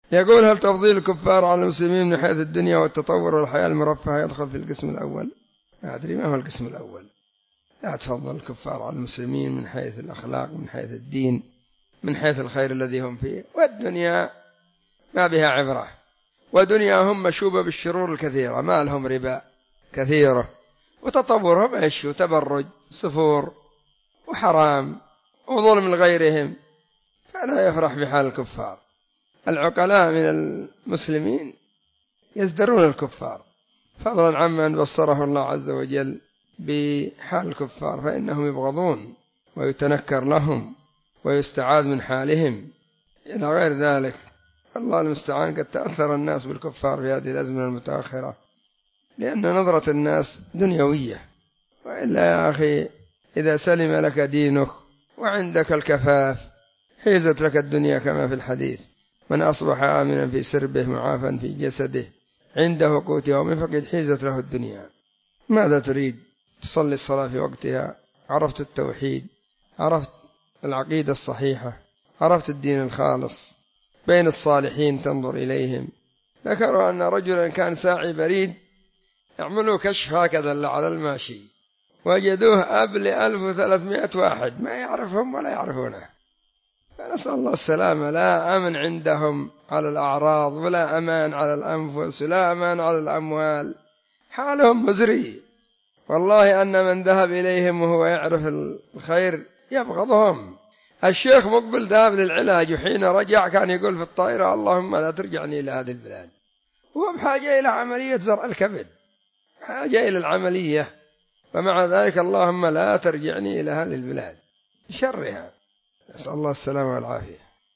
يقول: هل تفضيل الكفار على المسلمين من حيث الدنيا والتطور والحياة المرفهة يدخل في القسم الأول؟ ما أدري ما هو القسم الأول. لا تفضل الكفار على المسلمين من حيث الأخلاق، من حيث الدين، من حيث الخير الذي هم فيه، والدنيا ما بها عبرة، ودنياهم مشوبة بالشرور الكثيرة، ما لهم ربا كثيرة، وتطورهم إيش؟ وتبرج، سفور، وحرام، وظلم لغيرهم، فلا يفرح بحال الكفار. العقلاء من المسلمين يزدرون الكفار، فضلا عمن بصره الله عز وجل بحال الكفار، فإنهم يبغضون ويتنكر لهم ويستعاذ من حالهم إلى غير ذلك. الله المستعان. قد تأثر الناس بالكفار في هذه الأزمنة المتأخرة لأن نظرة الناس دنيوية، وإلا يا أخي إذا سلم لك دينك وعندك الكفاف حيزت لك الدنيا، كما في الحديث: من أصبح آمنا في سربه معافا في جسده عنده قوت يومه فقد حيزت له الدنيا. ماذا تريد؟ تصلي الصلاة في وقتها، عرفت التوحيد، عرفت العقيدة الصحيحة، عرفت الدين الخالص، بين الصالحين تنظر إليهم. ذكروا أن رجلا كان ساعي بريد يعملوا كشف هكذا على الماشي، وجدوه أب ل1300 واحد ما يعرفهم ولا يعرفونه، فنسأل الله السلامة. لا أمن عندهم على الأعراض، ولا أمان على الأنفس، ولا أمان على الأموال، حالهم مزري. والله أن من ذهب إليهم وهو يعرف الخير يبغضهم. الشيخ مقبل ذهب للعلاج، وحين رجع كان يقول في الطائرة: اللهم لا ترجعني إلى هذه البلاد. هو بحاجة إلى عملية زرع الكبد، حاجة إلى العملية، ومع ذلك اللهم لا ترجعني إلى هذه البلاد شرها. نسأل الله السلامة والعافية.